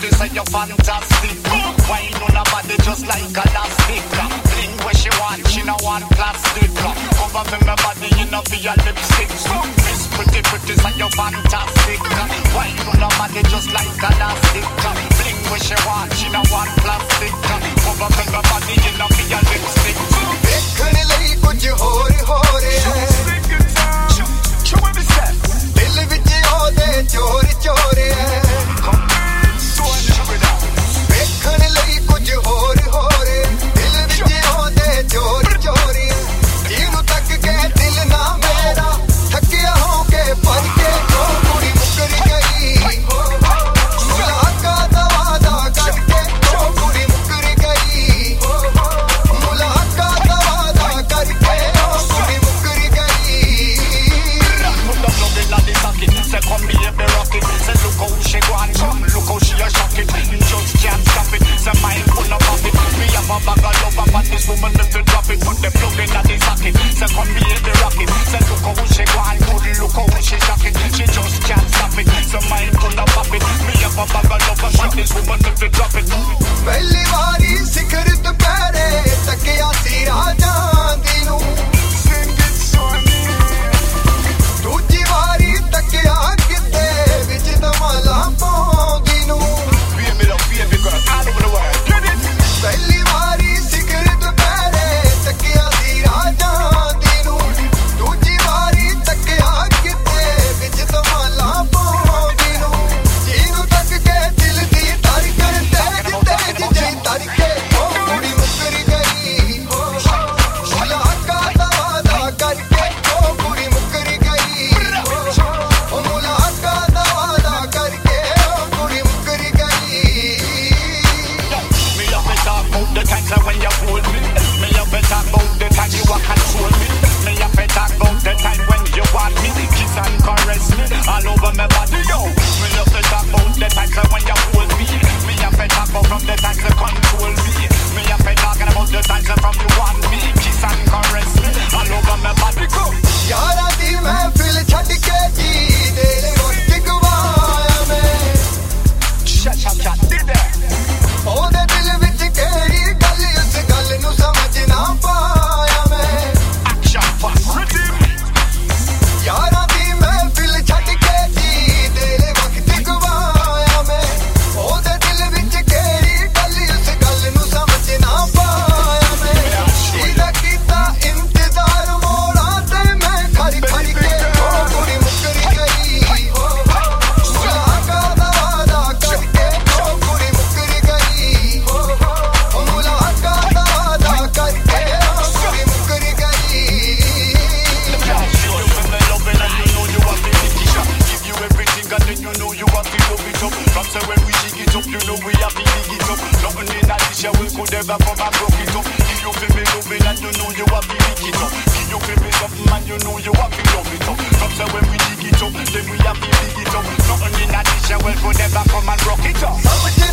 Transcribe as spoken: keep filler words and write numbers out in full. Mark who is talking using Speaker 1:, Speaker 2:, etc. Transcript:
Speaker 1: pretty, say you're fantastic. Wine on her body just like elastic. Bling where she want, she no want plastic. Cover me my body, you know be a lipstick. Miss pretty, pretty, say you're fantastic. Wine on her body just like elastic. Bling where she want, she no want plastic. Cover me my body, you know be a lipstick.
Speaker 2: देखने लई कुछ होर होर है दिल विच ओदे चोर चोर है देखने लई कुछ होर होर दिल विच ओदे चोर चोर है जीव तक के दिल ना मेरा थकिया हो के पर के जो कुड़ी मुकर गई मुलाकात वादा करके जो कुड़ी मुकर गई मुलाकात वादा करके जो कुड़ी मुकर गई
Speaker 1: say come be a be rocket. Say look how she go and come, look how she a shock it. Just can't stop it. Say mind full of profit. Me have a bag of love, but this woman left to drop it. Put the plug in at the socket. Say come be a be rocket. Say look how she go and good, look how she shock it. She just can't stop it. Say mind full of profit. Me have a bag of love, but this woman left to drop it.
Speaker 2: पहली बारी सिखरत पैरे तकिया सी राजा दिनू दूजी बारी तकिया किते विच दमाला पौंदी नू पहली बारी सिखरत पैरे तकिया सी राजा दिनू दूजी बारी तकिया किते विच दमाला पौंदी नू जीनू तक के दिल दी तारी करते जिते जिते तारी के ओ कुड़ी मुकर गई मुलाकात वादा करके ओ कुड़ी मुकर गई ओ मुलाकात वादा करके ओ कुड़ी मुकर गई
Speaker 1: Me have to talk about the times when you hold me. Me have to talk about the time you a control me. Me have to talk about the time when you want me, kiss and caress me all over my body, yo. Me have to talk about the times when you hold me. Me have to talk about from the times you control me. Me have to talking about the times from you want me, kiss and caress me all over my body, go.
Speaker 2: यारा दी महफिल छड़ के जी तेरे वक्त गवाया मैं
Speaker 1: Shut, shut, shut, did that.
Speaker 2: ओदे दिल विच केड़ी गल उस गल नू समझ ना पाया मैं
Speaker 1: Action fast, rhythm.
Speaker 2: यारा दी महफिल छड़ के जी तेरे वक्त गवाया मैं ओदे दिल विच केड़ी गल उस गल नू समझ ना पाया मैं सीधा कीता इंतजार मोड़ा ते मैं खड़ी खड़ी के ओ कुड़ी मुकर गई मुलाकात वादा करके ओ कुड़ी मुकर गई ओ मुलाकात वादा करके ओ कुड़ी मुकर गई
Speaker 1: Give you everything and then you know you have to love it up. From say when we dig it up, you know we have to dig it up. Nothing in that this year we could ever come and broke it up. Give you feel me loving and you know you have to dig it up. Give you feel me something and you know you have to love it up. From say when we dig it up, then we have to dig it up. Nothing in that this year we could ever come and broke it up.